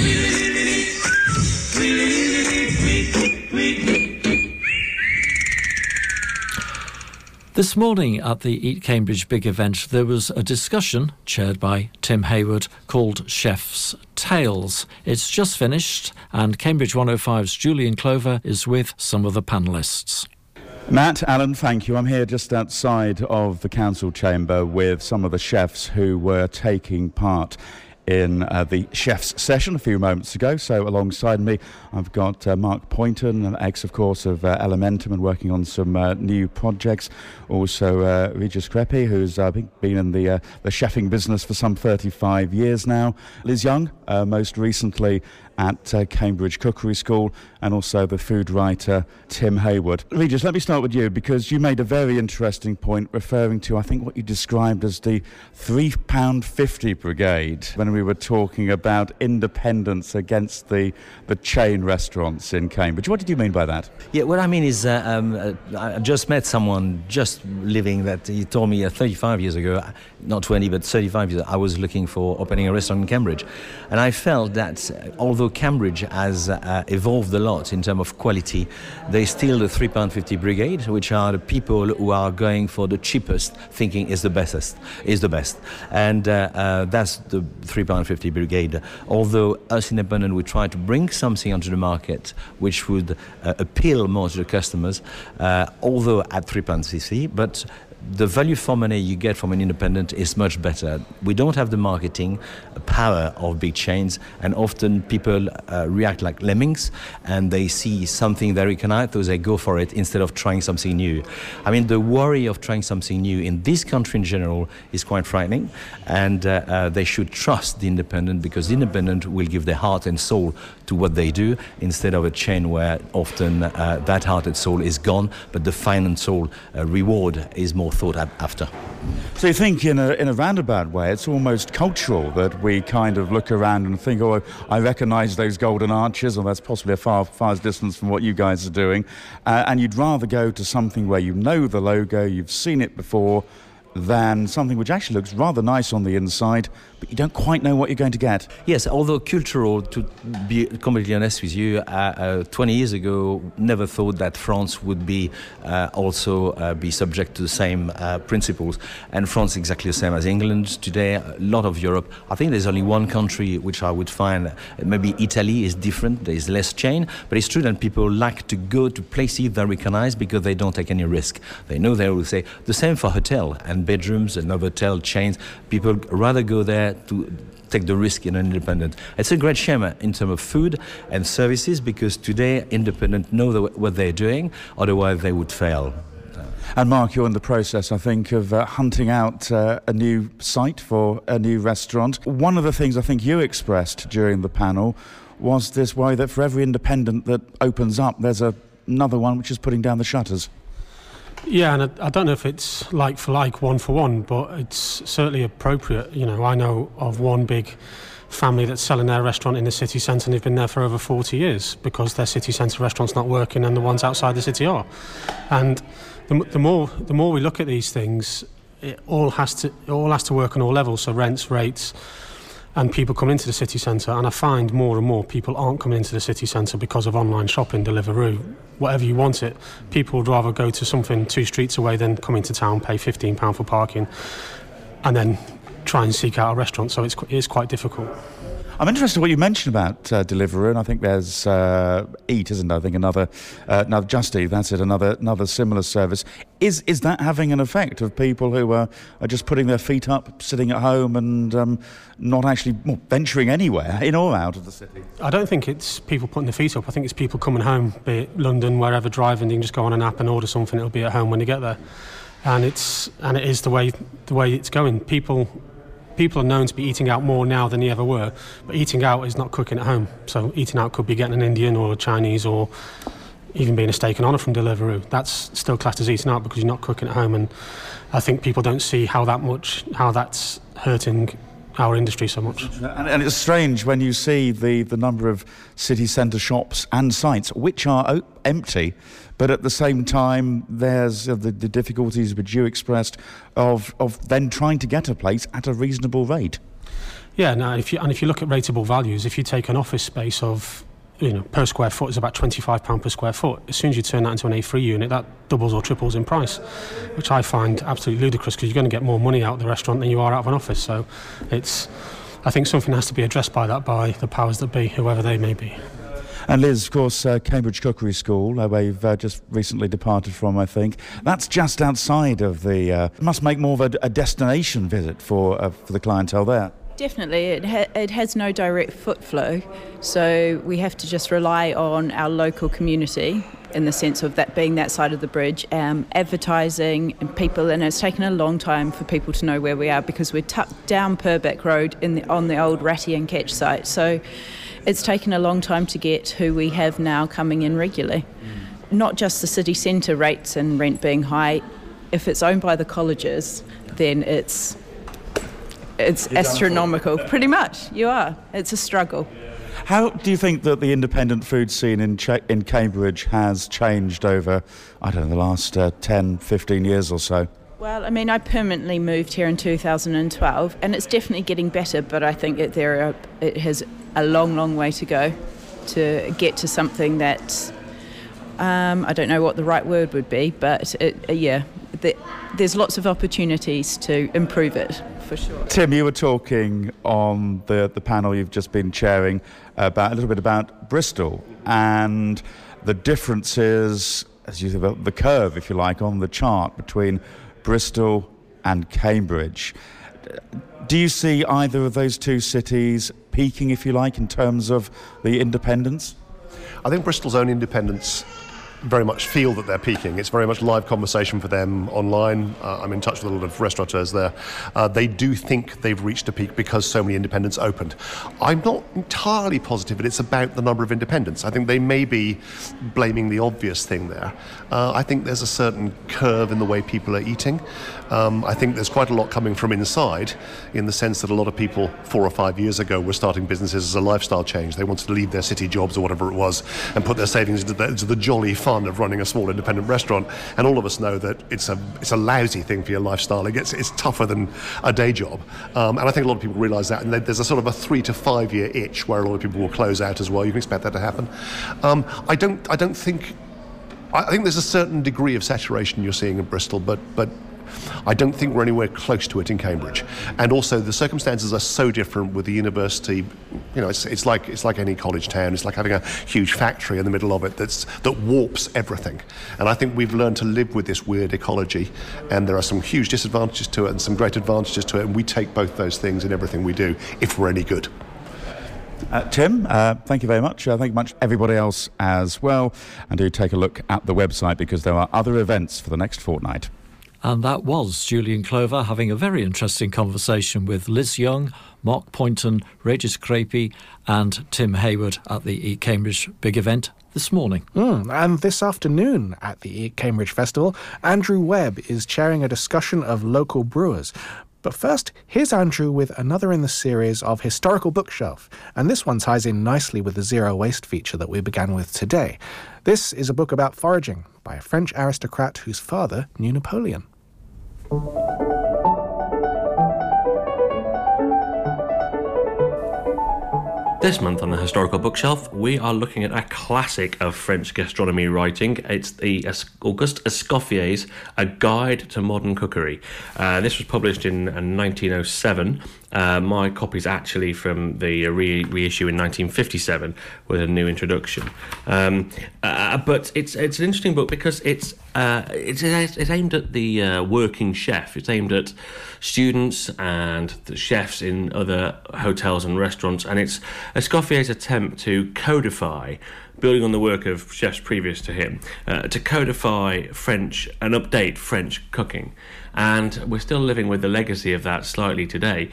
This morning at the Eat Cambridge big event, there was a discussion chaired by Tim Hayward called Chef's Tales. It's just finished, and Cambridge 105's Julian Clover is with some of the panellists. Matt, Alan, thank you. I'm here just outside of the council chamber with some of the chefs who were taking part in the chef's session a few moments ago. So alongside me, I've got Mark Poynton, ex, of course, of Elementum and working on some new projects. Also, Regis Crepi, who's been in the chefing business for some 35 years now. Liz Young, most recently at Cambridge Cookery School, and also the food writer Tim Hayward. Regis, let me start with you, because you made a very interesting point referring to, I think, what you described as the £3.50 brigade when we were talking about independence against the chain restaurants in Cambridge. What did you mean by that? Yeah, what I mean is I just met someone just living that he told me 35 years ago, not 20, but 35 years ago, I was looking for opening a restaurant in Cambridge. And I felt that although Cambridge has evolved a lot in terms of quality, there's still the £3.50 brigade, which are the people who are going for the cheapest, thinking is the best. And that's the £3.50 brigade. Although us independent, we try to bring something onto the market which would appeal more to the customers, although at £3.50, but the value for money you get from an independent is much better. We don't have the marketing power of big chains, and often people react like lemmings, and they see something they recognize, so they go for it instead of trying something new. I mean, the worry of trying something new in this country in general is quite frightening, and they should trust the independent, because the independent will give their heart and soul to what they do, instead of a chain where often that heart and soul is gone, but the financial reward is more thought after. So you think in a roundabout way it's almost cultural that we kind of look around and think, oh, I recognise those golden arches, or that's possibly a far distance from what you guys are doing, and you'd rather go to something where you know the logo, you've seen it before, than something which actually looks rather nice on the inside, but you don't quite know what you're going to get. Yes, although cultural, to be completely honest with you, 20 years ago, never thought that France would be also be subject to the same principles. And France exactly the same as England today, a lot of Europe. I think there's only one country which I would find, maybe Italy is different, there's less chain, but it's true that people like to go to places they recognize because they don't take any risk. They know they will say, the same for hotel and bedrooms and hotel chains. People rather go there to take the risk in an independent. It's a great shame in terms of food and services, because today independent know what they're doing, otherwise they would fail. And Mark, you're in the process, I think, of hunting out a new site for a new restaurant. One of the things I think you expressed during the panel was this worry that for every independent that opens up, there's another one which is putting down the shutters. Yeah, and I don't know if it's like for like, one for one, but it's certainly appropriate. You know, I know of one big family that's selling their restaurant in the city centre, and they've been there for over 40 years because their city centre restaurant's not working and the ones outside the city are. And the more we look at these things, it all has to work on all levels, so rents, rates, and people come into the city centre. And I find more and more people aren't coming into the city centre because of online shopping, Deliveroo, whatever you want it. People would rather go to something 2 streets away than come into town, pay £15 for parking, and then try and seek out a restaurant. So it's quite difficult. I'm interested in what you mentioned about Deliveroo, and I think there's Eat, isn't there? I think another Just Eat, that's it, another similar service. Is that having an effect of people who are just putting their feet up, sitting at home, and not actually venturing anywhere in or out of the city? I don't think it's people putting their feet up. I think it's people coming home, be it London, wherever, driving. You can just go on an app and order something. It'll be at home when you get there, and it is the way it's going. People are known to be eating out more now than they ever were, but eating out is not cooking at home. So eating out could be getting an Indian or a Chinese, or even being a steak and honour from Deliveroo. That's still classed as eating out because you're not cooking at home, and I think people don't see how that's hurting our industry so much. And it's strange when you see the number of city centre shops and sites which are empty, but at the same time there's the difficulties which you expressed of then trying to get a place at a reasonable rate. Yeah, now if you look at rateable values, if you take an office space of, per square foot is about £25 per square foot. As soon as you turn that into an A3 unit, that doubles or triples in price, which I find absolutely ludicrous, because you're going to get more money out of the restaurant than you are out of an office. So I think something has to be addressed by the powers that be, whoever they may be. And Liz, of course, Cambridge Cookery School, where you've just recently departed from, I think. That's just outside of the... must make more of a destination visit for the clientele there. Definitely. It has no direct foot flow, so we have to just rely on our local community in the sense of that being that side of the bridge, advertising and people, and it's taken a long time for people to know where we are because we're tucked down Purbeck Road on the old Ratty and Ketch site. So it's taken a long time to get who we have now coming in regularly. Not just the city centre rates and rent being high. If it's owned by the colleges, then it's astronomical. Pretty much, you are. It's a struggle. How do you think that the independent food scene in Cambridge has changed over, the last 10, 15 years or so? Well, I permanently moved here in 2012, and it's definitely getting better, but I think it has a long, long way to go to get to something that, I don't know what the right word would be, but there's lots of opportunities to improve it, for sure. Tim, you were talking on the panel you've just been chairing about a little bit about Bristol and the differences, as you said, the curve, if you like, on the chart between Bristol and Cambridge. Do you see either of those two cities peaking, if you like, in terms of the independence? I think Bristol's own independence very much feel that they're peaking. It's very much live conversation for them online. I'm in touch with a lot of restaurateurs there. They do think they've reached a peak because so many independents opened. I'm not entirely positive that it's about the number of independents. I think they may be blaming the obvious thing there. I think there's a certain curve in the way people are eating. I think there's quite a lot coming from inside, in the sense that a lot of people 4 or 5 years ago were starting businesses as a lifestyle change. They wanted to leave their city jobs or whatever it was and put their savings into the jolly fun of running a small independent restaurant. And all of us know that it's a lousy thing for your lifestyle. It's tougher than a day job. And I think a lot of people realise that. And there's a sort of a 3 to 5 year itch where a lot of people will close out as well. You can expect that to happen. I think there's a certain degree of saturation you're seeing in Bristol, but I don't think we're anywhere close to it in Cambridge. And also the circumstances are so different with the university. You know, it's like any college town. It's like having a huge factory in the middle of it that warps everything. And I think we've learned to live with this weird ecology, and there are some huge disadvantages to it and some great advantages to it, and we take both those things in everything we do if we're any good. Tim, thank you very much. Thank you much everybody else as well. And do take a look at the website, because there are other events for the next fortnight. And that was Julian Clover having a very interesting conversation with Liz Young, Mark Poynton, Regis Crapey and Tim Hayward at the Eat Cambridge big event this morning. And this afternoon at the Eat Cambridge Festival, Andrew Webb is chairing a discussion of local brewers. But first, here's Andrew with another in the series of Historical Bookshelf, and this one ties in nicely with the Zero Waste feature that we began with today. This is a book about foraging by a French aristocrat whose father knew Napoleon. This month on the Historical Bookshelf, we are looking at a classic of French gastronomy writing. It's the Auguste Escoffier's A Guide to Modern Cookery. This was published in 1907. My copy's actually from the reissue in 1957 with a new introduction. But it's an interesting book because it's aimed at the working chef. It's aimed at students and the chefs in other hotels and restaurants, and it's Escoffier's attempt to codify, building on the work of chefs previous to him, to codify French and update French cooking. And we're still living with the legacy of that slightly today.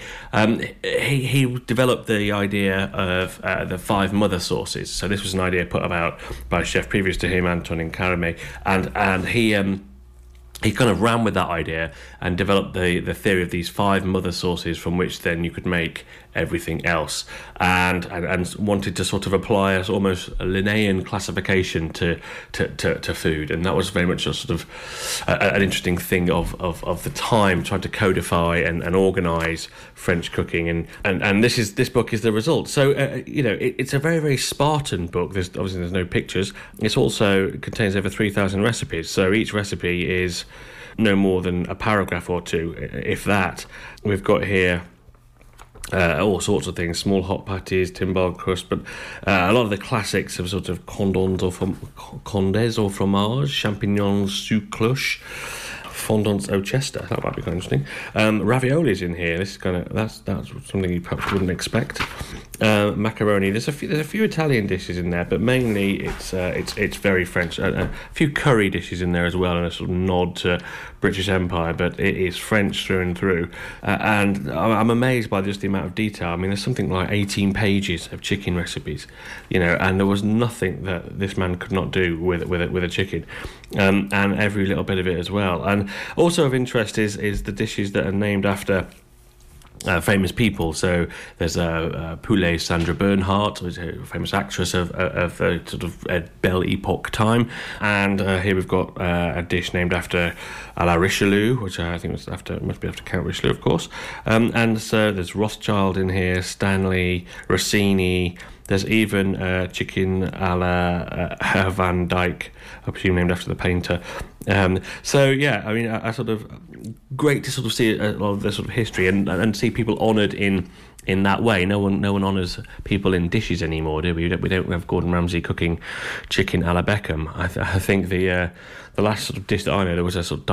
He developed the idea of the 5 mother sauces. So this was an idea put about by a chef previous to him, Antonin Carême, and he kind of ran with that idea and developed the theory of these 5 mother sauces from which then you could make everything else, and wanted to sort of apply as almost a Linnaean classification to food, and that was very much a sort of an interesting thing of the time, trying to codify and organise French cooking, and this book is the result. So it's a very, very Spartan book. There's no pictures. It also contains over 3,000 recipes, so each recipe is no more than a paragraph or two, if that. We've got here all sorts of things, small hot patties, timbale crust, but a lot of the classics of sort of condés au fromage, champignons sous cloche, fondants au Chester. That might be quite interesting. Raviolis in here. This is that's something you perhaps wouldn't expect. Macaroni. There's a few Italian dishes in there, but mainly it's very French. A few curry dishes in there as well, and a sort of nod to British Empire, but it is French through and through. And I'm amazed by just the amount of detail. I mean, there's something like 18 pages of chicken recipes, and there was nothing that this man could not do with a chicken, and every little bit of it as well. And also of interest is the dishes that are named after famous people. So there's Poulet Sandra Bernhardt, who's a famous actress of sort of Belle Epoque time, and here we've got a dish named after à la Richelieu, which I think must be after Count Richelieu, of course. And so there's Rothschild in here, Stanley, Rossini. There's even chicken a la Van Dyck, I presume named after the painter. So yeah, I mean, I sort of great to sort of see a lot of the sort of history and see people honoured in in that way. No one honours people in dishes anymore, do we? We don't have Gordon Ramsay cooking chicken a la Beckham. I think the last sort of dish that I know, there was a sort of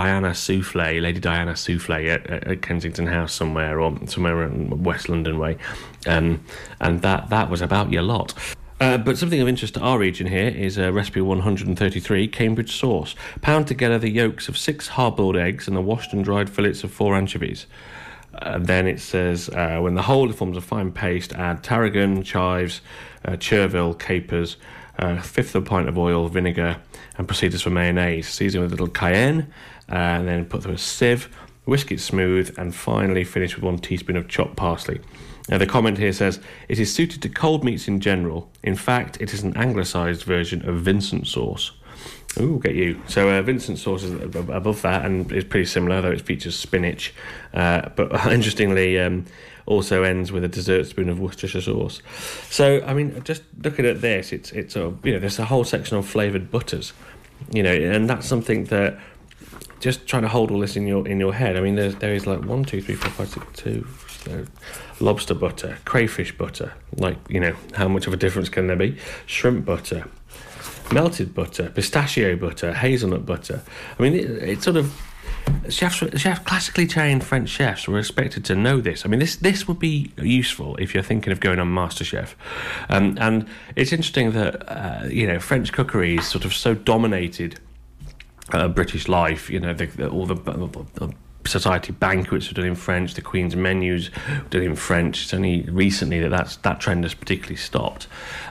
Lady Diana souffle at Kensington House somewhere, or somewhere in West London way, and that was about your lot. But something of interest to our region here is recipe 133, Cambridge sauce. Pound together the yolks of 6 hard-boiled eggs and the washed and dried fillets of 4 anchovies. Then it says, when the whole forms a fine paste, add tarragon, chives, chervil, capers, a fifth of a pint of oil, vinegar, and proceed as for mayonnaise. Season with a little cayenne, and then put through a sieve, whisk it smooth, and finally finish with 1 teaspoon of chopped parsley. Now, the comment here says, it is suited to cold meats in general. In fact, it is an anglicised version of Vincent sauce. Ooh, get you. So Vincent sauce is above that and is pretty similar, though it features spinach. But interestingly, also ends with a dessert spoon of Worcestershire sauce. So, I mean, just looking at this, it's sort of, there's a whole section on flavoured butters, and that's something that, just trying to hold all this in your head. I mean, there is like 1, 2, 3, 4, 5, 6, 2. So lobster butter, crayfish butter. Like, how much of a difference can there be? Shrimp butter, melted butter, pistachio butter, hazelnut butter. I mean, it's sort of chefs, classically trained French chefs were expected to know this. I mean, this would be useful if you're thinking of going on MasterChef. And it's interesting that French cookery is sort of so dominated British life. All the society banquets were done in French, the Queen's menus were done in French. It's only recently that trend has particularly stopped.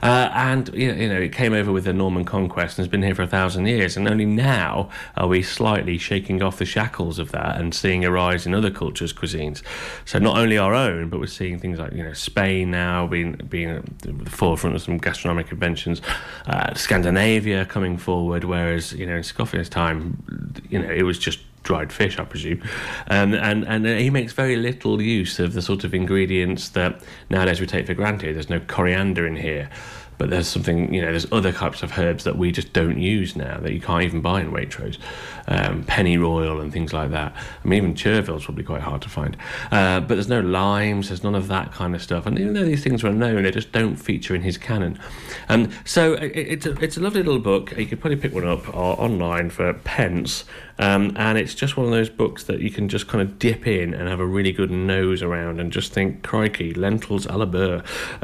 And it came over with the Norman conquest and has been here for 1,000 years, and only now are we slightly shaking off the shackles of that and seeing a rise in other cultures' cuisines. So not only our own, but we're seeing things like Spain now being at the forefront of some gastronomic inventions, Scandinavia coming forward, whereas in Scoffier's time it was just dried fish, I presume, and he makes very little use of the sort of ingredients that nowadays we take for granted. There's no coriander in here, but there's something, there's other types of herbs that we just don't use now that you can't even buy in Waitrose, pennyroyal and things like that. I mean, even chervil's probably quite hard to find, but there's no limes, there's none of that kind of stuff, and even though these things were known, they just don't feature in his canon. And so it's a lovely little book. You could probably pick one up online for pence. And it's just one of those books that you can just kind of dip in and have a really good nose around and just think, crikey, lentils à la beurre,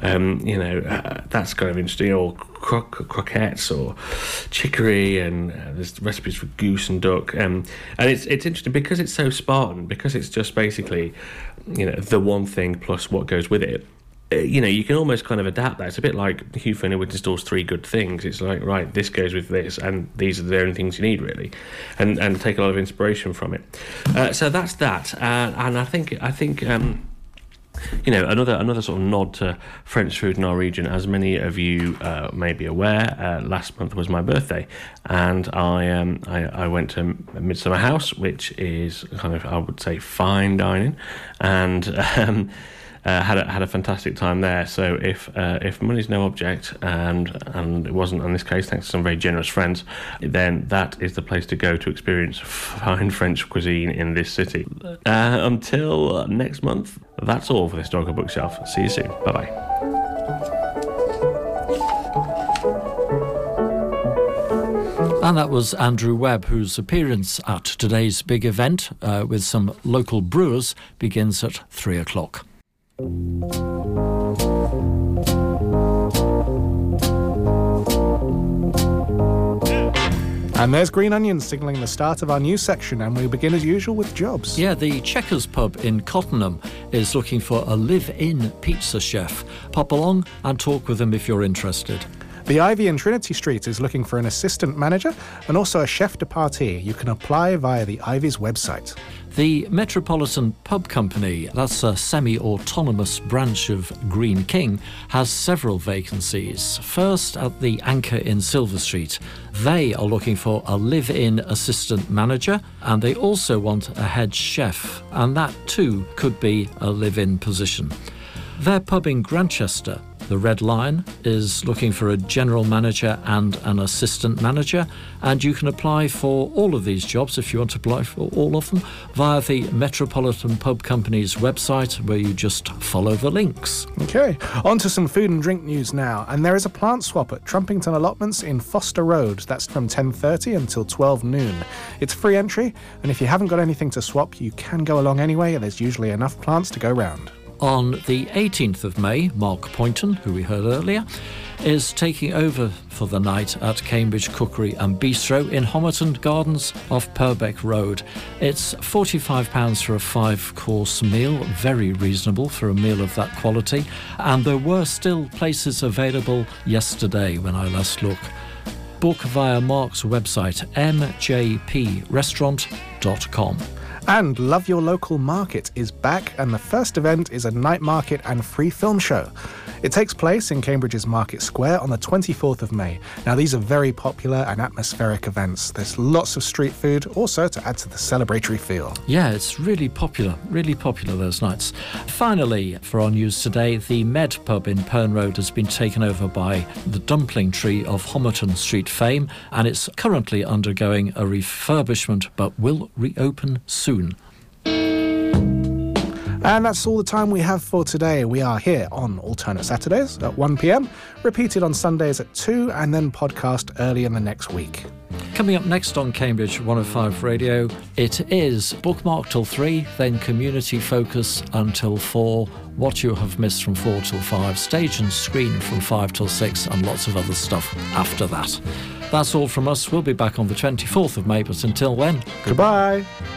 that's kind of interesting, or croquettes or chicory, and there's recipes for goose and duck, and it's interesting because it's so Spartan, because it's just basically the one thing plus what goes with it. You can almost kind of adapt that. It's a bit like Hugh Fearnley-Whittingstall's 3 Good Things. It's like, right, this goes with this, and these are the only things you need, really, and take a lot of inspiration from it. So that's that, and I think another sort of nod to French food in our region. As many of you may be aware, last month was my birthday, and I went to Midsummer House, which is kind of, I would say, fine dining, and had a fantastic time there. So if money's no object, and it wasn't in this case, thanks to some very generous friends, then that is the place to go to experience fine French cuisine in this city. Until next month, that's all for the Historical Bookshelf. See you soon. Bye-bye. And that was Andrew Webb, whose appearance at today's big event with some local brewers begins at 3 o'clock. And there's Green Onions signalling the start of our new section, and we begin as usual with jobs. Yeah, the Checkers pub in Cottenham is looking for a live-in pizza chef. Pop along and talk with them if you're interested. The Ivy in Trinity Street is looking for an assistant manager and also a chef de partie. You can apply via the Ivy's website. The Metropolitan Pub Company, that's a semi-autonomous branch of Green King, has several vacancies. First, at the Anchor in Silver Street. They are looking for a live-in assistant manager, and they also want a head chef, and that too could be a live-in position. Their pub in Grantchester The Red Lion is looking for a general manager and an assistant manager, and you can apply for all of these jobs, if you want to apply for all of them, via the Metropolitan Pub Company's website, where you just follow the links. Okay, on to some food and drink news now. And there is a plant swap at Trumpington Allotments in Foster Road. That's from 10:30 until 12 noon. It's free entry, and if you haven't got anything to swap, you can go along anyway, and there's usually enough plants to go round. On the 18th of May, Mark Poynton, who we heard earlier, is taking over for the night at Cambridge Cookery and Bistro in Homerton Gardens off Purbeck Road. It's £45 for a 5-course meal, very reasonable for a meal of that quality, and there were still places available yesterday when I last looked. Book via Mark's website, mjprestaurant.com. And Love Your Local Market is back, and the first event is a night market and free film show. It takes place in Cambridge's Market Square on the 24th of May. Now, these are very popular and atmospheric events. There's lots of street food, also to add to the celebratory feel. Yeah, it's really popular those nights. Finally, for our news today, the Med pub in Pern Road has been taken over by the Dumpling Tree of Homerton Street fame, and it's currently undergoing a refurbishment but will reopen soon. And that's all the time we have for today. We are here on alternate Saturdays at 1 p.m, repeated on Sundays at 2, and then podcast early in the next week. Coming up next on Cambridge 105 Radio, it is Bookmark till 3, then Community Focus until 4, What You Have Missed from 4 till 5, Stage and Screen from 5 till 6, and lots of other stuff after that. That's all from us. We'll be back on the 24th of May, but until then, goodbye.